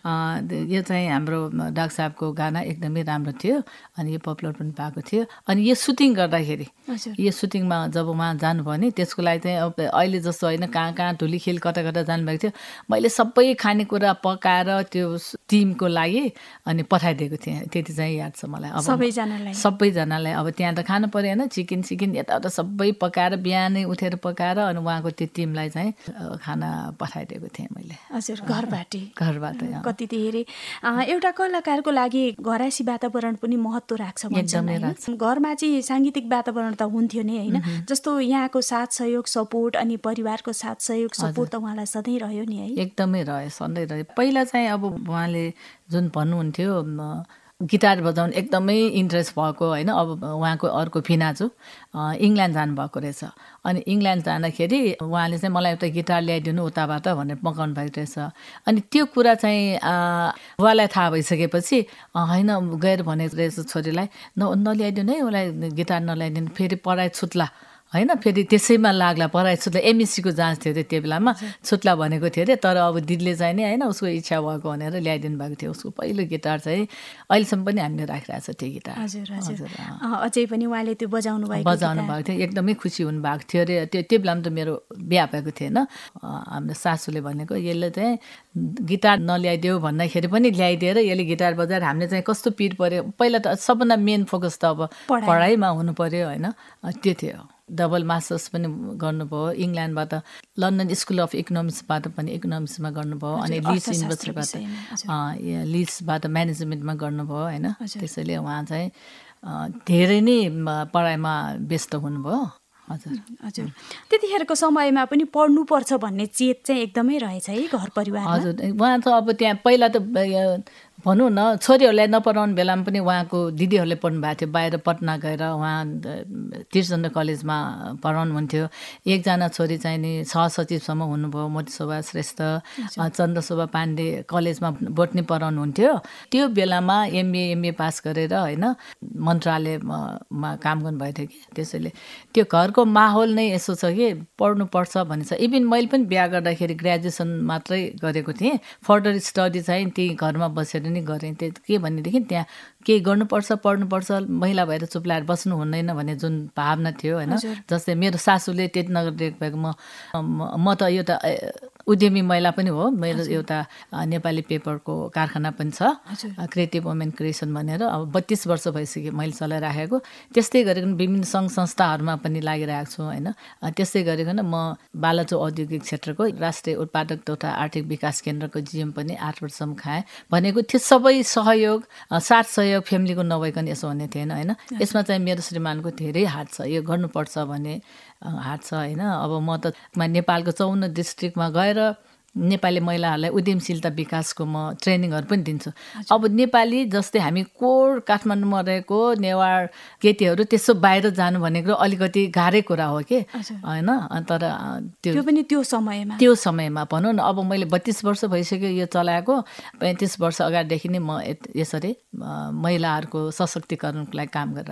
यो चाहिँ हाम्रो डाक्टर साहबको गाना एकदमै राम्रो थियो अनि यो पपुलर पनि भएको थियो। अनि यो सुटिङ गर्दाखेरि यो सुटिङमा जब उहाँ जानुभयो नि त्यसको लागि चाहिँ अब अहिले जस्तो होइन, कहाँ धुलीखेल कता जानुभएको थियो। मैले सबै खानेकुरा पकाएर त्यो टिमको लागि अनि पठाइदिएको थिएँ। त्यति चाहिँ याद छ मलाई। अब सबैजनालाई अब त्यहाँ त खानु पर्यो होइन, चिकन यताउता सबै पकाएर बिहानै उठेर पकाएर अनि उहाँको त्यो टिमलाई चाहिँ खाना पठाइदिएको थिएँ मैले। हजुर, घरबाट कति धेरै एउटा कलाकारको लागि घरायसी वातावरण पनि महत्त्व राख्छ भन्छन्। घरमा चाहिँ साङ्गीतिक वातावरण त हुन्थ्यो नै होइन। जस्तो यहाँको साथ सहयोग सपोर्ट अनि परिवारको साथ सहयोग सपोर्ट त उहाँलाई सधैँ रह्यो नि है? एकदमै रह्यो, सधैँ रह्यो। पहिला चाहिँ अब उहाँले जुन भन्नुहुन्थ्यो गिटार बजाउनु एकदमै इन्ट्रेस्ट भएको होइन। अब उहाँको अर्को फिनाजु इङ्ल्यान्ड जानुभएको रहेछ। अनि इङ्ल्यान्ड जाँदाखेरि उहाँले चाहिँ मलाई एउटा गिटार ल्याइदिनु उताबाट भनेर मगाउनु भएको रहेछ। अनि त्यो कुरा चाहिँ उहाँलाई थाहा भइसकेपछि होइन गएर भनेको रहेछ छोरीलाई, नल्याइदिनु है उसलाई गिटार नल्याइदिनु, फेरि पढाइ छुट्ला होइन, फेरि त्यसैमा लाग्ला पढाइ छुट्ला। एमएससीको जाँच थियो त्यो बेलामा, छुट्ला भनेको थियो अरे। तर अब दिदीले चाहिँ नि होइन उसको इच्छा भएको भनेर ल्याइदिनु भएको थियो। उसको पहिलो गिटार चाहिँ अहिलेसम्म पनि हामीले राखिरहेको छ त्यो गिटार। अझै पनि उहाँले त्यो बजाउनु भएको थियो। एकदमै खुसी हुनुभएको थियो अरे। त्यो बेलामा त मेरो बिहा भएको थिएन। हाम्रो सासूले भनेको यसले चाहिँ गिटार नल्याइदेऊ भन्दाखेरि पनि ल्याइदिएर यसले गिटार बजाएर हामीले चाहिँ कस्तो पिर पऱ्यो। पहिला त सबभन्दा मेन फोकस त अब पढाइमा हुनु पऱ्यो होइन। त्यो थियो। डबल मास्टर्स पनि गर्नुभयो इङ्ल्यान्डबाट, लन्डन स्कुल अफ इकोनोमिक्सबाट पनि इकोनोमिक्समा गर्नुभयो, अनि लिड्स युनिभर्सिटीबाट लिड्सबाट म्यानेजमेन्टमा गर्नुभयो होइन। त्यसैले उहाँ चाहिँ धेरै नै पढाइमा व्यस्त हुनुभयो। हजुर, त्यतिखेरको समयमा पनि पढ्नुपर्छ भन्ने चेत चाहिँ एकदमै रहेछ है घर परिवारमा। हजुर, उहाँ त अब त्यहाँ पहिला त भनौँ न छोरीहरूलाई नपढाउने बेलामा पनि उहाँको दिदीहरूले पढ्नु भएको थियो। बाहिर पटना गएर उहाँ त्रिचन्द्र कलेजमा पढाउनुहुन्थ्यो। एकजना छोरी चाहिँ नि सहसचिवसम्म हुनुभयो, मोतीशोभा श्रेष्ठ, चन्द्रशोभा पाण्डे कलेजमा बोटनी पढाउनुहुन्थ्यो। त्यो बेलामा एमए पास गरेर होइन मन्त्रालयमा काम गर्नुभएको थियो कि। त्यसैले त्यो घरको माहौल नै यसो छ कि पढ्नुपर्छ भन्ने छ। इभन मैले पनि बिहा गर्दाखेरि ग्रेजुएसन मात्रै गरेको थिएँ। फर्दर स्टडी चाहिँ त्यही घरमा बसेर नि गरेँ। त्यो के भनेदेखि त्यहाँ केही गर्नुपर्छ, पढ्नुपर्छ, महिला भएर चुप्लाएर बस्नु हुँदैन भन्ने जुन भावना थियो होइन। जस्तै मेरो सासूले त्यति नगरिदिएको भएको म त एउटा उद्यमी महिला पनि हो। मेरो एउटा नेपाली पेपरको कारखाना पनि छ, क्रिएटिभ वुमेन क्रिएसन भनेर। अब 32 वर्ष भइसक्यो मैले चलाइराखेको। त्यस्तै गरिकन विभिन्न सङ्घ संस्थाहरूमा पनि लागिरहेको छु होइन। त्यस्तै गरिकन म बालाचौ औद्योगिक क्षेत्रको राष्ट्रिय उत्पादक तथा आर्थिक विकास केन्द्रको जिएम पनि 8 वर्षसम्म खाएँ। भनेको त्यो सबै सहयोग साथ सहयोग फ्यामिलीको नभइकन यसो हुने थिएन होइन। यसमा चाहिँ मेरो श्रीमानको धेरै हात छ, यो गर्नुपर्छ भन्ने हात छ होइन। अब म त नेपालको 54 डिस्ट्रिक्टमा गएर नेपाली महिलाहरूलाई उद्यमशीलता विकासको म ट्रेनिङहरू पनि दिन्छु। अब नेपाली जस्तै हामी कोर काठमाडौँमा रहेको नेवार केटीहरू त्यसो बाहिर जानु भनेको अलिकति गाह्रै कुरा हो कि होइन। तर त्यो पनि त्यो समयमा भनौँ न। अब मैले 32 वर्ष भइसक्यो यो चलाएको। 35 वर्ष अगाडिदेखि नै म यसरी महिलाहरूको सशक्तिकरणको लागि काम गरिरहेको छु।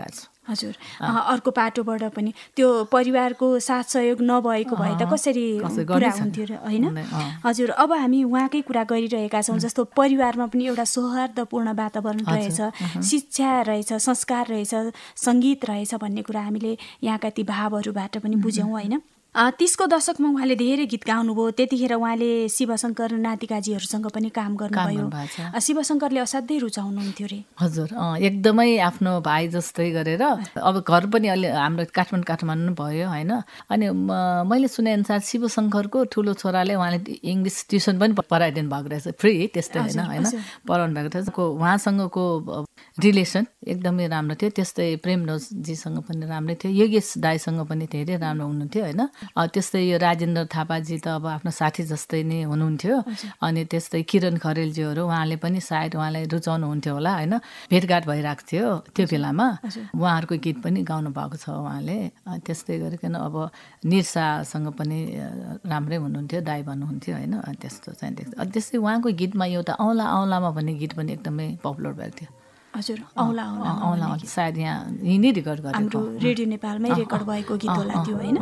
हजुर अर्को पाटोबाट पनि त्यो परिवारको साथ सहयोग नभएको भए त कसरी कुरा हुन्थ्यो र होइन हजुर अब हामी उहाँकै कुरा गरिरहेका छौँ जस्तो परिवारमा पनि एउटा सौहार्दपूर्ण वातावरण रहेछ शिक्षा रहेछ संस्कार रहेछ सङ्गीत रहेछ भन्ने कुरा हामीले यहाँका ती भावहरूबाट पनि बुझ्यौँ होइन 30 को दशकमा उहाँले धेरै गीत गाउनुभयो त्यतिखेर उहाँले शिवशङ्कर नातिकाजीहरूसँग पनि काम गर्नुभयो शिवशङ्करले असाध्यै रुचाउनुहुन्थ्यो रे हजुर एकदमै आफ्नो भाइ जस्तै गरेर अब घर पनि अलि हाम्रो काठमाडौँ भयो होइन अनि मैले सुनेअनुसार शिवशङ्करको ठुलो छोराले उहाँले इङ्ग्लिस ट्युसन पनि पढाइदिनु भएको रहेछ फ्री त्यस्तै होइन पढाउनु भएको रहेछ उहाँसँगको रिलेसन एकदमै राम्रो थियो त्यस्तै प्रेमनोजीसँग पनि राम्रै थियो योगेश दाईसँग पनि धेरै राम्रो हुनुहुन्थ्यो होइन त्यस्तै यो राजेन्द्र थापाजी त अब आफ्नो साथी जस्तै नै हुनुहुन्थ्यो अनि त्यस्तै किरण खरेलजीहरू उहाँले पनि सायद उहाँलाई रुचाउनुहुन्थ्यो होला होइन भेटघाट भइरहेको थियो त्यो बेलामा उहाँहरूको गीत पनि गाउनु भएको छ उहाँले त्यस्तै गरिकन अब निरसासँग पनि राम्रै हुनुहुन्थ्यो दाई भन्नुहुन्थ्यो होइन त्यस्तो चाहिँ देख्छ त्यस्तै उहाँको गीतमा एउटा औँला औँलामा भन्ने गीत पनि एकदमै पपुलर भएको थियो हजुर औँला औँला सायद यहाँ यिनै रेकर्ड गरेको हाम्रो रेडियो नेपालमै रेकर्ड भएको गीत होला त्यो होइन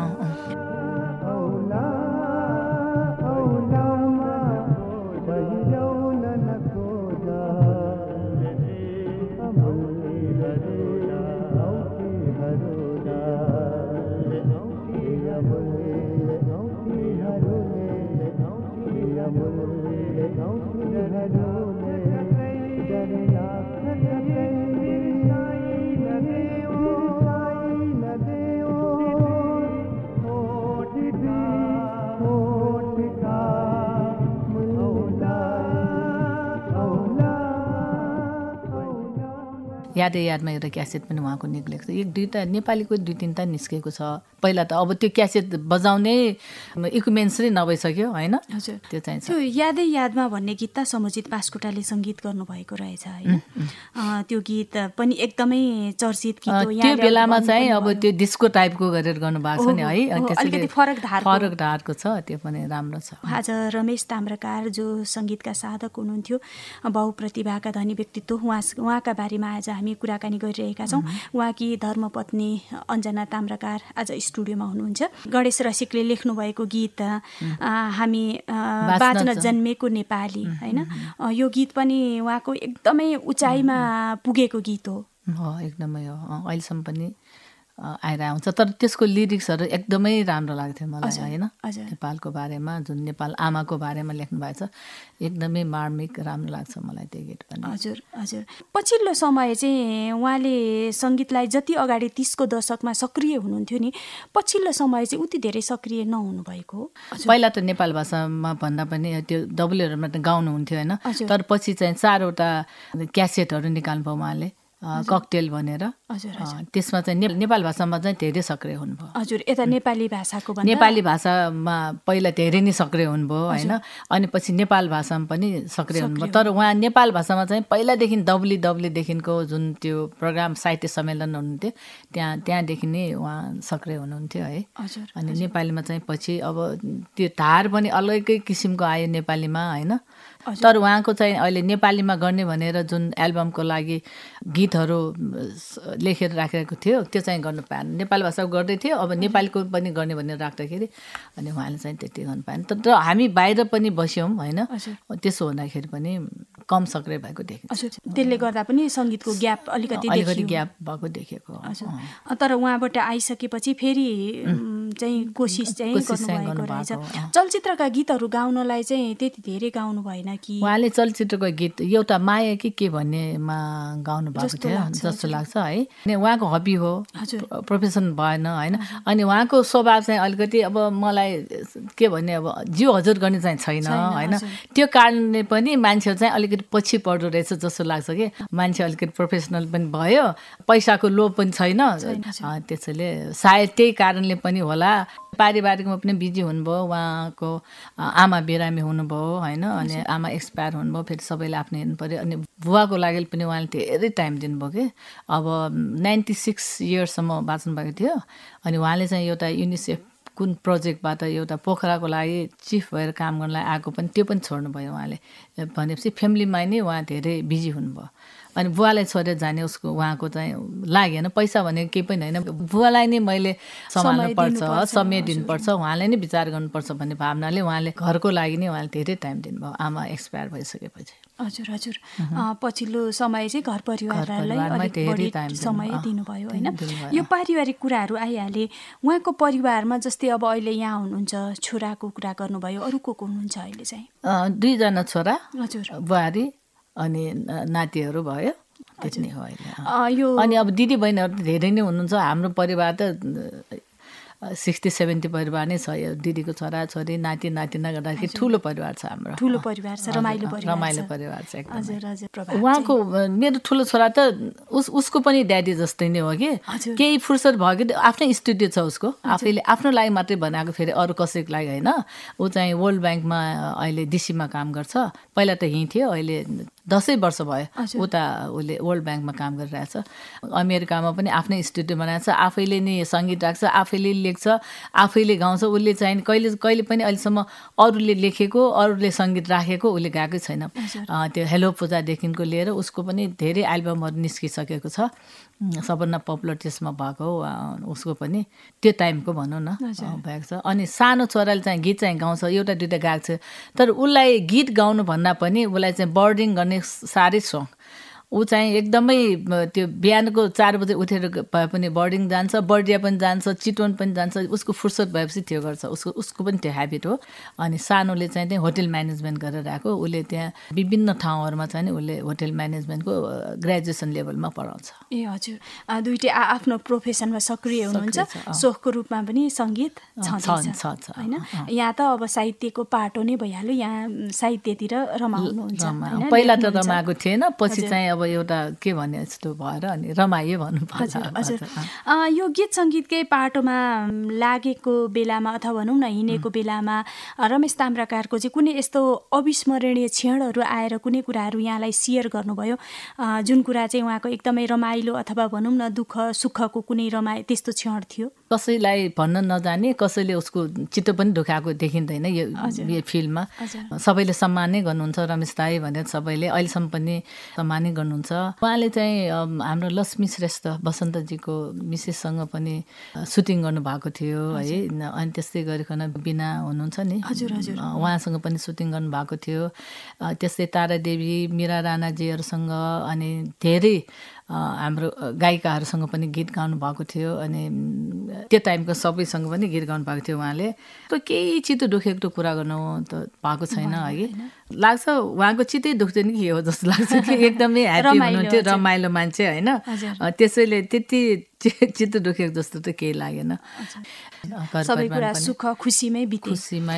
यादै यादमा एउटा क्यासेट पनि उहाँको निक्लेको छ एक दुईवटा नेपालीको 2-3 निस्केको छ पहिला त अब त्यो क्यासेट बजाउने इक्विपमेन्ट्स नै नभइसक्यो होइन हजुर त्यो चाहिँ त्यो यादै यादमा भन्ने गीत त समजित पास्कोटाले सङ्गीत गर्नुभएको रहेछ होइन त्यो गीत पनि एकदमै चर्चित गीत हो त्यो बेलामा चाहिँ अब त्यो डिस्को टाइपको गरेर गर्नुभएको छ नि है अलिकति फरक धारको छ त्यो पनि राम्रो छ आज रमेश ताम्राकार जो सङ्गीतका साधक हुनुहुन्थ्यो बहुप्रतिभाका धनी व्यक्तित्व उहाँका बारेमा आज हामी कुराकानी गरिरहेका छौँ उहाँकी धर्मपत्नी अञ्जना ताम्राकार आज स्टुडियोमा हुनुहुन्छ गणेश रसिकले लेख्नुभएको गीत हामी बाँच्न जन्मेको नेपाली होइन यो गीत पनि उहाँको एकदमै उचाइमा पुगेको गीत हो एकदमै हो अहिलेसम्म पनि आएर आउँछ तर त्यसको लिरिक्सहरू एकदमै राम्रो लाग्थ्यो मलाई होइन नेपालको बारेमा जुन नेपाल आमाको बारेमा लेख्नु भएको छ एकदमै मार्मिक राम्रो लाग्छ मलाई त्यो गीत पनि हजुर हजुर पछिल्लो समय चाहिँ उहाँले सङ्गीतलाई जति अगाडि 30 को दशकमा सक्रिय हुनुहुन्थ्यो नि पछिल्लो समय चाहिँ उति धेरै सक्रिय नहुनु भएको पहिला त नेपाल भाषामा भन्दा पनि त्यो डब्लुहरूमा त गाउनुहुन्थ्यो होइन तर पछि चाहिँ 4वटा क्यासेटहरू निकाल्नुभयो उहाँले ककटेल भनेर त्यसमा चाहिँ नेपाल भाषामा चाहिँ धेरै सक्रिय हुनुभयो हजुर यता नेपाली भाषाको नेपाली भाषामा पहिला धेरै नै सक्रिय हुनुभयो होइन अनि पछि नेपाल भाषामा पनि सक्रिय हुनुभयो तर उहाँ नेपाल भाषामा चाहिँ पहिलादेखि डब्लुदेखिको जुन त्यो प्रोग्राम साहित्य सम्मेलन हुनुहुन्थ्यो त्यहाँदेखि नै उहाँ सक्रिय हुनुहुन्थ्यो है अनि नेपालीमा चाहिँ पछि अब त्यो धार पनि अलग्गै किसिमको आयो नेपालीमा होइन तर उहाँको चाहिँ अहिले नेपालीमा गर्ने भनेर जुन एल्बमको लागि गीतहरू लेखेर राखेको थियो त्यो चाहिँ गर्नु पाएन नेपाली भाषा गर्दै थियो अब नेपालीको पनि गर्ने भनेर राख्दाखेरि अनि उहाँले चाहिँ त्यति गर्नु पाएन तर हामी बाहिर पनि बस्यौँ होइन त्यसो हुँदाखेरि पनि कम सक्रिय भएको देखेको त्यसले गर्दा पनि सङ्गीतको ग्याप अलिकति ग्याप भएको देखेको तर उहाँबाट आइसकेपछि फेरि चाहिँ कोसिस चाहिँ गर्नुभएको रहेछ चलचित्रका गीतहरू गाउनलाई चाहिँ त्यति धेरै गाउनु भएन उहाँले चलचित्रको गीत एउटा माया के भन्नेमा गाउनु भएको थियो जस्तो लाग्छ है अनि उहाँको हबी हो प्रोफेसन भएन होइन अनि उहाँको स्वभाव चाहिँ अलिकति अब मलाई के भन्ने अब जिउ हजुर गर्ने चाहिँ छैन होइन त्यो कारणले पनि मान्छेहरू चाहिँ अलिकति पछि पर्दो रहेछ जस्तो लाग्छ कि मान्छे अलिकति प्रोफेसनल पनि भयो पैसाको लोभ पनि छैन त्यसैले सायद त्यही कारणले पनि होला पारिवारिकमा पनि बिजी हुनुभयो उहाँको आमा बिरामी हुनुभयो होइन अनि आमा एक्सपायर हुनुभयो फेरि सबैले आफ्नो हेर्नु पऱ्यो अनि बुवाको लागि पनि उहाँले धेरै टाइम दिनुभयो कि अब 96 इयर्ससम्म बाँच्नु भएको थियो अनि उहाँले चाहिँ एउटा युनिसेफ कुन प्रोजेक्टबाट एउटा पोखराको लागि चिफ भएर काम गर्नलाई आएको पनि त्यो पनि छोड्नुभयो उहाँले भनेपछि फ्यामिलीमा नै उहाँ धेरै बिजी हुनुभयो अनि बुवालाई छोडेर जाने उहाँको चाहिँ लागेन। पैसा भनेको केही पनि होइन, बुवालाई नै मैले सम्हाल्नु पर्छ, समय दिनुपर्छ, उहाँले नै विचार गर्नुपर्छ भन्ने भावनाले उहाँले घरको लागि नै उहाँले धेरै टाइम दिनुभयो आमा एक्सपायर भइसकेपछि। हजुर पछिल्लो समय चाहिँ घर परिवारलाई धेरै समय दिनुभयो होइन। यो पारिवारिक कुराहरू आइहाले, उहाँको परिवारमा जस्तै अब अहिले यहाँ हुनुहुन्छ, छोराको कुरा गर्नुभयो, अरू को हुनुहुन्छ अहिले चाहिँ? 2 जना छोरा, हजुर, बुहारी अनि नातिहरू भयो, त्यति नै हो अहिले। अनि अब दिदी बहिनीहरू धेरै नै हुनुहुन्छ। हाम्रो परिवार त 60-70 परिवार नै छ। यो दिदीको छोरा छोरी नाति नातिना गर्दाखेरि ठुलो परिवार छ हाम्रो। ठुलो परिवार छ, रमाइलो परिवार छ एकदम। हजुर। उहाँको मेरो ठुलो छोरा त उसको पनि ड्याडी जस्तै नै हो कि, केही फुर्सद भयो कि आफ्नै स्टुडियो छ उसको, आफैले आफ्नो लागि मात्रै बनाएको, फेरि अरू कसैको लागि होइन। ऊ चाहिँ वर्ल्ड ब्याङ्कमा अहिले डिसीमा काम गर्छ। पहिला त यहीँ थियो, अहिले 10 वर्ष भयो उता उसले वर्ल्ड ब्याङ्कमा काम गरिरहेछ। अमेरिकामा पनि आफ्नै स्टुडियो बनाएको छ, आफैले नै सङ्गीत राख्छ, आफैले लेख्छ, आफैले गाउँछ। उसले चाहिँ कहिले पनि अहिलेसम्म अरूले लेखेको, अरूले सङ्गीत राखेको उसले गाएकै छैन। त्यो हेलो पूजादेखिको लिएर उसको पनि धेरै एल्बमहरू निस्किसकेको छ। सबभन्दा पपुलर त्यसमा भएको उसको पनि त्यो टाइमको भनौँ न भएको छ। अनि सानो छोराले चाहिँ गीत चाहिँ गाउँछ, एउटा दुइटा गाएको छ। तर उसलाई गीत गाउनु भन्दा पनि उसलाई चाहिँ बर्डिङ गर्ने साह्रै सौक। ऊ चाहिँ एकदमै त्यो बिहानको 4 बजे उठेर भए पनि बोर्डिङ जान्छ, बर्डिया पनि जान्छ, चितवन पनि जान्छ। उसको फुर्सद भएपछि त्यो गर्छ, उसको पनि त्यो ह्याबिट हो। अनि सानोले चाहिँ त्यहाँ होटल म्यानेजमेन्ट गरेर आएको, उसले त्यहाँ विभिन्न ठाउँहरूमा चाहिँ नि उसले होटल म्यानेजमेन्टको ग्रेजुएसन लेभलमा पढाउँछ। ए हजुर, दुईटै आफ्नो प्रोफेसनमा सक्रिय हुनुहुन्छ, सोखको रूपमा पनि सङ्गीत छ होइन। यहाँ त अब साहित्यको पाटो नै भइहाल्यो, यहाँ साहित्यतिर रमाउनुहुन्छ। पहिला त रमाएको थिएन, पछि चाहिँ अब एउटा के भने जस्तो भएर अनि रमाइयो भन्नुपर्छ। हजुर, यो गीत सङ्गीतकै पाटोमा लागेको बेलामा अथवा भनौँ न हिँडेको बेलामा रमेश ताम्राकारको चाहिँ कुनै यस्तो अविस्मरणीय क्षणहरू आएर कुनै कुराहरू यहाँलाई सेयर गर्नुभयो, जुन कुरा चाहिँ उहाँको एकदमै रमाइलो अथवा भनौँ न दुःख सुखको कुनै त्यस्तो क्षण थियो? कसैलाई भन्न नजाने, कसैले उसको चित्त पनि दुखाएको देखिँदैन यो फिल्ममा। सबैले सम्मान नै गर्नुहुन्छ रमेश दाई भनेर, सबैले अहिलेसम्म पनि सम्मान नै गर्नुहुन्छ। उहाँले चाहिँ हाम्रो लक्ष्मी श्रेष्ठ बसन्तजीको मिसेससँग पनि सुटिङ गर्नुभएको थियो है। अनि त्यस्तै गरिकन बिना हुनुहुन्छ नि, उहाँसँग पनि सुटिङ गर्नुभएको थियो। त्यस्तै तारादेवी, मीरा राणाजीहरूसँग अनि धेरै हाम्रो गायिकाहरूसँग पनि गीत गाउनु भएको थियो। अनि त्यो टाइमको सबैसँग पनि गीत गाउनु भएको थियो उहाँले। त केही चित्त दुखेको कुरा गर्नु त भएको छैन है। लाग्छ उहाँको चित्तै दुख्दैन कि हो जस्तो लाग्छ कि एकदमै ह्याप्पी हुनुहुन्थ्यो, रमाइलो मान्छे होइन। त्यसैले त्यति चित्त दुखेको जस्तो त केही लागेन। सबै कुरा सुख खुसीमै बिते।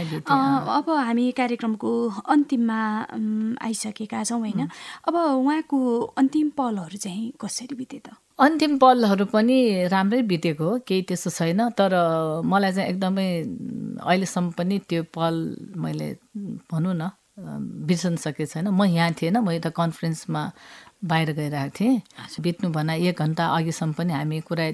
अब हामी कार्यक्रमको अन्तिममा आइसकेका छौँ होइन। अब उहाँको अन्तिम पलहरू चाहिँ कसरी बिते त? अन्तिम पलहरू पनि राम्रै बितेको हो, केही त्यस्तो छैन। तर मलाई चाहिँ एकदमै अहिलेसम्म पनि त्यो पल मैले भनौँ न बिर्सन सकेको छैन। म यहाँ थिएन, म एउटा कन्फरेन्समा बाहिर गइरहेको थिएँ। बित्नु भना 1 घन्टा अघिसम्म पनि हामी कुरा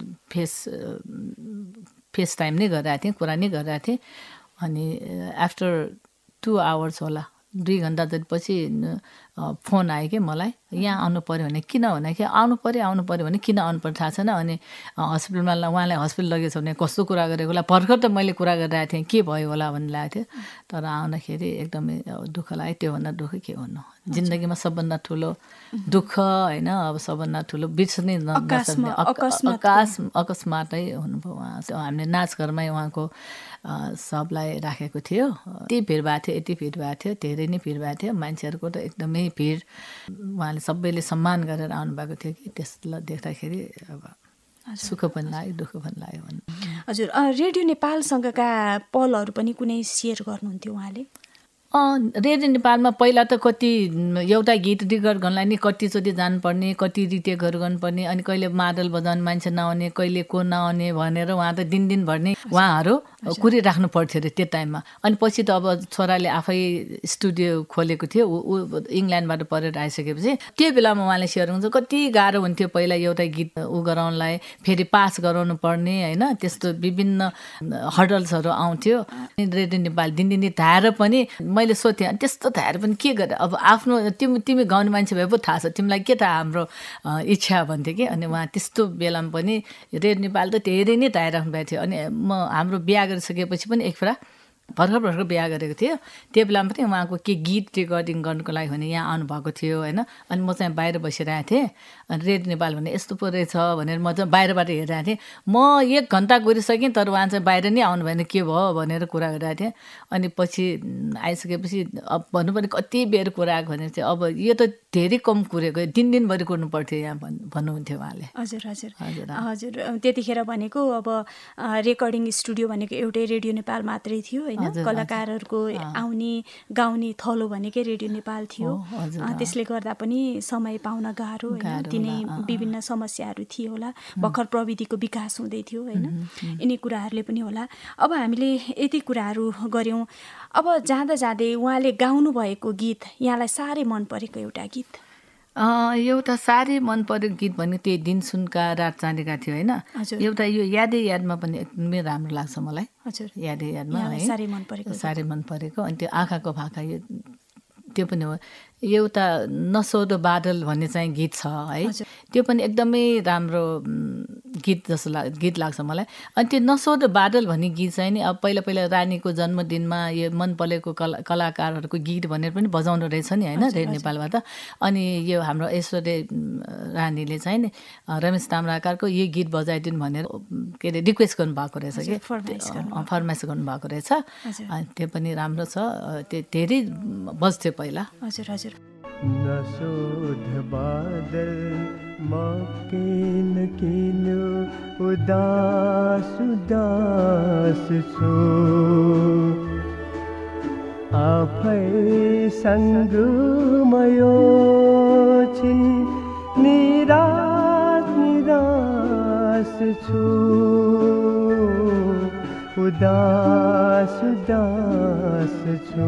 फेस टाइम नै गरिरहेको थियौँ, कुरा नै गरिरहेको थिएँ। अनि आफ्टर 2 आवर्स होला, 2 घन्टा जतिपछि फोन आयो कि मलाई, यहाँ आउनु पऱ्यो भने। किन भने कि आउनु पऱ्यो भने किन आउनु पर्यो थाहा छैन। अनि हस्पिटलमा उहाँलाई हस्पिटल लगेछ भने कस्तो कुरा गरेको होला, भर्खर त मैले कुरा गरिरहेको थिएँ, के भयो होला भन्ने लागेको थियो। तर आउँदाखेरि एकदमै दुःख लाग्यो। त्योभन्दा दुःख के भन्नु, जिन्दगीमा सबभन्दा ठुलो दुःख होइन, अब सबभन्दा ठुलो बिर्सनै नसक्ने अकस्मातै हुनुभयो उहाँ। हामीले नाचघरमै उहाँको सबलाई राखेको थियो। यति भिड भएको थियो, यति भिड भएको थियो, धेरै नै भिड भएको थियो। मान्छेहरूको त एकदमै भिड, उहाँले सबैले सम्मान गरेर आउनुभएको थियो कि त्यसलाई देख्दाखेरि अब सुख पनि लाग्यो, दुःख पनि लाग्यो भन्नु। हजुर, रेडियो नेपालसँगका पलहरू पनि कुनै सेयर गर्नुहुन्थ्यो उहाँले? रेडियो नेपालमा पहिला त कति एउटा गीत रिकर्ड गर्नलाई नि कतिचोटि जानुपर्ने, कति रिटेकहरू गर्नुपर्ने, अनि कहिले मादल बजाउने मान्छे नआउने, कहिले को नआउने भनेर उहाँ त दिनभर नै उहाँहरू कुरिराख्नु पर्थ्यो अरे त्यो टाइममा। अनि पछि त अब छोराले आफै स्टुडियो खोलेको थियो, ऊ इङ्ल्यान्डबाट पढेर आइसकेपछि त्यो बेलामा उहाँले सेयर हुन्छ कति गाह्रो हुन्थ्यो पहिला एउटा गीत गराउनलाई, फेरि पास गराउनु पर्ने होइन, त्यस्तो विभिन्न हर्डल्सहरू आउँथ्यो। रेडियो नेपाल दिनदिनै धाएर पनि मैले सोधेँ अनि त्यस्तो थाहा पनि के गरेँ अब आफ्नो तिमी गाउने मान्छे भए पो थाहा छ तिमीलाई के थाहा हाम्रो इच्छा भन्थ्यो कि अनि उहाँ त्यस्तो बेलामा पनि रेडियो नेपाल त धेरै नै धाइराख्नु भएको थियो अनि म हाम्रो बिहा गरिसकेपछि पनि एक फेरा भर्खर बिहा गरेको थियो त्यो बेलामा पनि उहाँको के गीत रेकर्डिङ गर्नुको लागि भने यहाँ आउनुभएको थियो होइन अनि म चाहिँ बाहिर बसिरहेको थिएँ अनि रेडियो नेपाल भने यस्तो पो रहेछ भनेर म चाहिँ बाहिरबाट हेरिरहेको थिएँ म 1 घन्टा गइसकेँ तर उहाँ चाहिँ बाहिर नै आउनु भएन के भयो भनेर कुरा गरिरहेको थिएँ अनि पछि आइसकेपछि अब भन्नु पनि कति बेर कुरा आएको भने चाहिँ अब यो त धेरै कम कुरेको दिनभरि कुर्नु पर्थ्यो यहाँ भन्नुहुन्थ्यो उहाँले हजुर हजुर हजुर त्यतिखेर भनेको अब रेकर्डिङ स्टुडियो भनेको एउटै रेडियो नेपाल मात्रै थियो होइन कलाकारहरूको आउने गाउने थलो भनेकै रेडियो नेपाल थियो त्यसले गर्दा पनि समय पाउन गाह्रो होइन तिनै विभिन्न समस्याहरू थिए होला भर्खर प्रविधिको विकास हुँदै थियो होइन यिनी कुराहरूले पनि होला अब हामीले यति कुराहरू गऱ्यौँ अब जाँदै उहाँले गाउनु भएको गीत यहाँलाई साह्रै मन परेको एउटा गीत एउटा साह्रै मन परेको गीत भने त्यही दिन सुनका रात चाँडेका थियो होइन एउटा यो यादै यादमा पनि एकदमै राम्रो लाग्छ मलाई हजुर यादै यादमा साह्रै मन परेको अनि त्यो आँखाको भाका यो त्यो पनि हो एउटा नसोधो बादल भन्ने चाहिँ गीत छ है त्यो पनि एकदमै राम्रो गीत जस्तो गीत लाग्छ मलाई अनि त्यो नसोधो बादल भन्ने गीत चाहिँ नि अब पहिला रानीको जन्मदिनमा यो मन परेको कलाकारहरूको गीत भनेर पनि बजाउनु रहेछ नि होइन रेडियो नेपालबाट अनि यो हाम्रो ऐश्वर्या रानीले चाहिँ नि रमेश ताम्राकारको यो गीत बजाइदिनु भनेर के अरे रिक्वेस्ट गर्नुभएको रहेछ कि फरमाइस गर्नुभएको रहेछ त्यो पनि राम्रो छ त्यो धेरै बज्थ्यो पहिला हजुर नसोध बादल म किन उदास छु आफैसँग म यो छिन् निराश छु उदास छु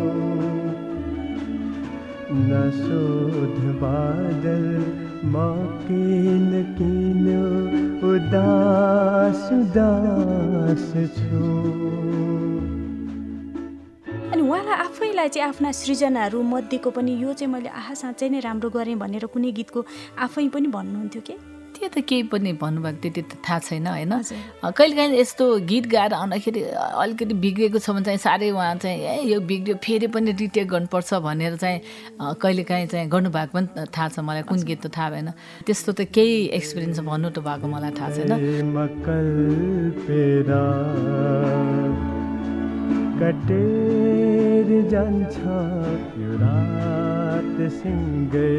नसोध बादल म किन उदास छु अनि उहाँलाई आफैलाई चाहिँ आफ्ना सृजनाहरू मध्येको पनि यो चाहिँ मैले साँच्चै नै राम्रो गरेँ भनेर कुनै गीतको आफै पनि भन्नुहुन्थ्यो के त्यो त केही पनि भन्नुभएको त्यति त थाहा छैन होइन कहिलेकाहीँ यस्तो गीत गाएर आउँदाखेरि अलिकति बिग्रेको छ भने चाहिँ साह्रै उहाँ चाहिँ यो बिग्रियो फेरि पनि रिटेक गर्नुपर्छ भनेर चाहिँ कहिलेकाहीँ चाहिँ गर्नुभएको पनि थाहा छ मलाई कुन गीत त थाहा भएन त्यस्तो त केही एक्सपिरियन्स भन्नु त भएको मलाई थाहा छैन कटेर जान्छ यो रात सँगै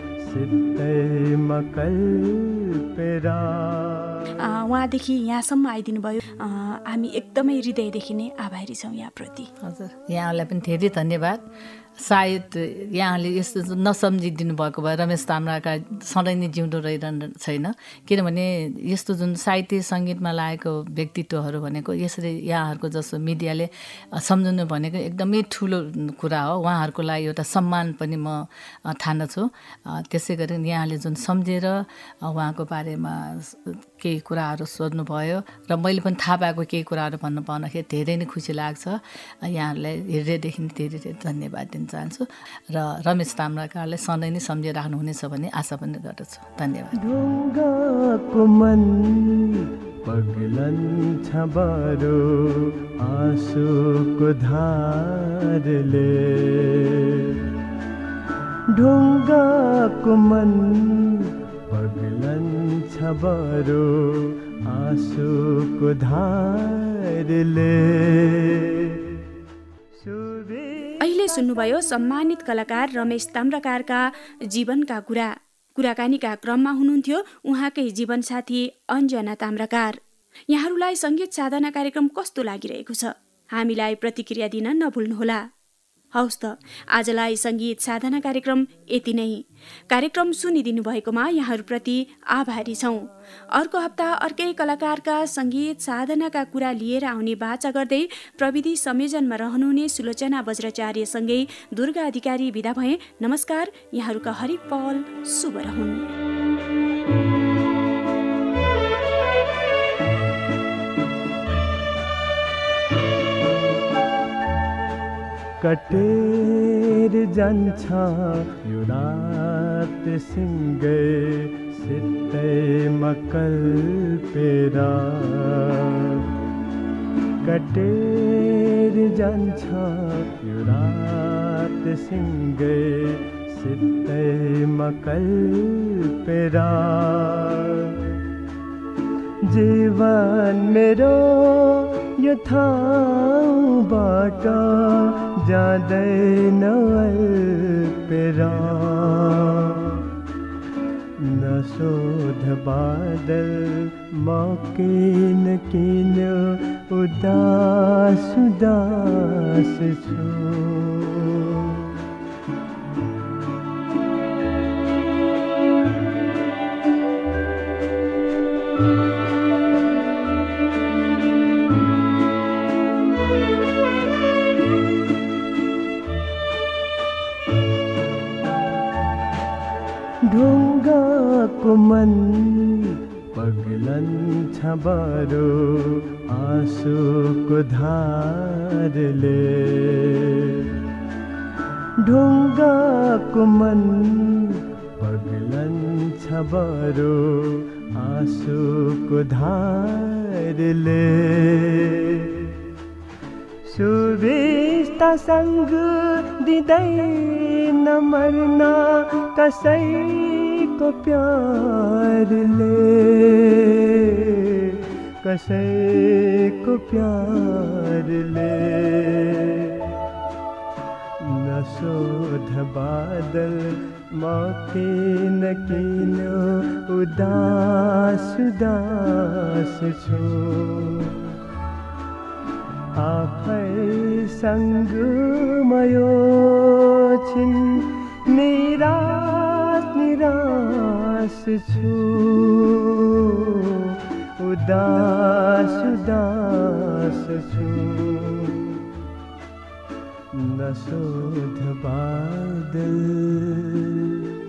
उहाँदेखि यहाँसम्म आइदिनु भयो हामी एकदमै हृदयदेखि नै आभारी छौँ यहाँप्रति हजुर यहाँलाई पनि धेरै धन्यवाद सायद यहाँले यस्तो नसम्झिदिनु भएको भए रमेश ताम्राका सधैँ नै जिउँदो रहिरहनु छैन किनभने यस्तो जुन साहित्य सङ्गीतमा लागेको व्यक्तित्वहरू भनेको यसरी यहाँहरूको जस्तो मिडियाले सम्झनु भनेको एकदमै ठुलो कुरा हो उहाँहरूको लागि एउटा सम्मान पनि म ठान्दछु त्यसै गरी यहाँले जुन सम्झेर उहाँको बारेमा केही कुराहरू सोध्नुभयो र मैले पनि थाहा पाएको केही कुराहरू भन्नु पाउँदाखेरि धेरै नै खुसी लाग्छ यहाँहरूलाई हृदयदेखि धेरै धेरै धन्यवाद दिन चाहन्छु र रमेश ताम्राकारले सधैँ नै सम्झिराख्नुहुनेछ भन्ने आशा पनि गर्दछु धन्यवाद ढुङ्गाको मन पग्लन्छ बरो आँसुको धारले ढुङ्गाको मन पग्लन्छ बरो आँसुको धारले अहिले सुन्नुभयो सम्मानित कलाकार रमेश ताम्राकारका जीवनका कुराकानीका क्रममा हुनुहुन्थ्यो उहाँकै जीवनसाथी अन्जना ताम्राकार। यहाँहरूलाई सङ्गीत साधना कार्यक्रम कस्तो लागिरहेको छ हामीलाई प्रतिक्रिया दिन नभुल्नुहोला। हौस् त आजलाई सङ्गीत साधना कार्यक्रम यति नै। कार्यक्रम सुनिदिनु भएकोमा यहाँहरूप्रति आभारी छौँ। अर्को हप्ता अर्कै कलाकारका सङ्गीत साधनाका कुरा लिएर आउने बाचा गर्दै प्रविधि संयोजनमा रहनुहुने सुलोचना वज्राचार्यसँगै दुर्गा अधिकारी बिदा भए। नमस्कार। यहाँहरूका हरेक पल शुभ रहुन्। कटेर जान्छ यो रात सिँगै सित्तैमा कल्पेर कटेर जान्छ यो रात सिँगै सित्तैमा कल्पेर जीवन मेरो यो ठाउँबाट जाँदैन अल्पेर नसोध बादल म किन किन उदास उदास छु ढुङ्गाको मन पग्लन्छ बरु आँसुको धारले ढुङ्गाको मन पग्लन्छ बरु आँसुको धारले सुविस्तासँग दिँदैन मर्न कसैको प्यारले कसैको प्यारले नसोध बादल म किन किन उदास उदास छु आफैसँग म यो छिन् निराश निराश छु उदास उदास छु नसोध बादल